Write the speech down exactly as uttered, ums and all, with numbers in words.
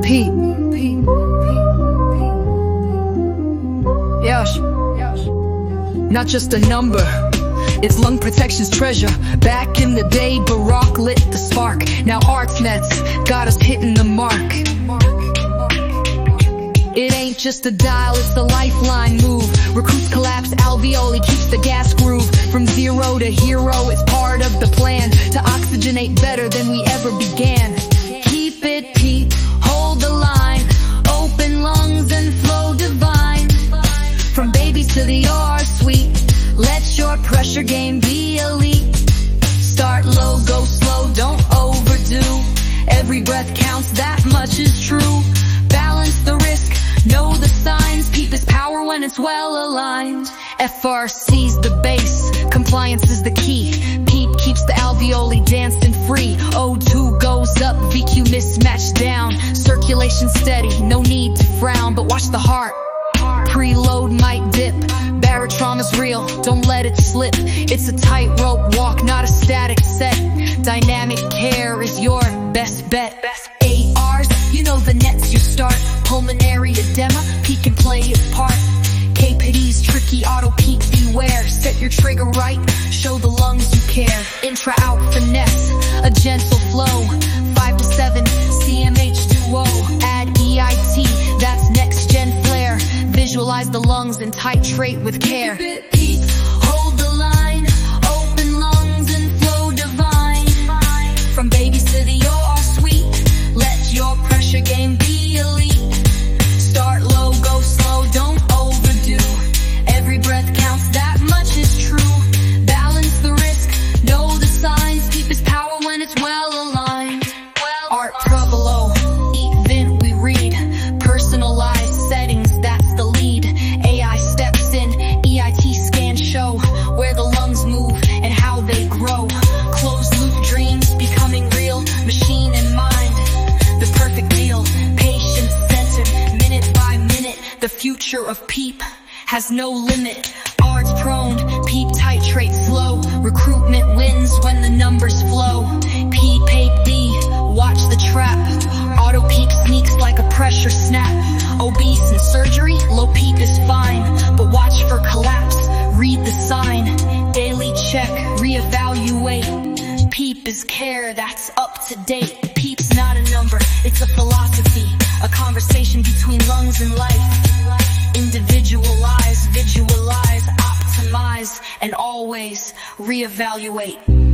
Peep. Peep. Yash. Not just a number, it's lung protection's treasure. Back in the day, Barack lit the spark. Now ArtsNet's got us hitting the mark. It ain't just a dial, it's a lifeline move. Recruits collapse, alveoli keeps the gas groove. From zero to hero, it's part of the plan to oxygenate better than we ever began. Keep it peep, hold the line, open lungs and flow divine. From babies to the R suite, let your pressure game be elite. Start low, go slow, don't overdo. Every breath counts, that much is true. Balance the risk, know the signs. Peep is power when it's well aligned. F R C's the base, compliance is the key. Peep keeps the alveoli dancing free. O two goes up, V Q mismatch down. Circulation steady, no need to frown. But watch the heart, preload might dip. Barotrauma's real, don't let it slip. It's a tightrope walk, not a static set. Dynamic care is your best bet. A Rs, you know the nets you start. Pulmonary edema, peak can play its part. K P D's tricky, auto peak beware. Set your trigger right, show the lungs you care. Intra-out finesse, a gentle flow. Five to seven, C M H two O. Add E I T, that's next gen flare. Visualize the lungs and titrate with care. Peep, hold the line, open lungs and flow divine. From babies to the O R suite, let your pressure game be elite. Start low, go slow, don't overdo. Every breath counts, that much is true. Balance the risk, know the signs. Peep is power when it's well aligned. Art Provolo, event we read. Personalized settings, that's the lead. A I steps in, E I T scans show where the lungs move and how they grow. Closed loop dreams becoming real, machine in mind, the perfect deal. Patient centered, minute by minute. The future of Peep has no limit. Arts prone, Peep titrate slow. Recruitment wins when the numbers flow. Peep A D, watch the trap. Auto peak sneaks like a pressure snap. Obese in surgery, low peep is fine. But watch for collapse, read the sign. Daily check, reevaluate. Peep is care, that's up to date. Peep's not a number, it's a philosophy. A conversation between lungs and life. Individualize, visualize, optimize, and always reevaluate.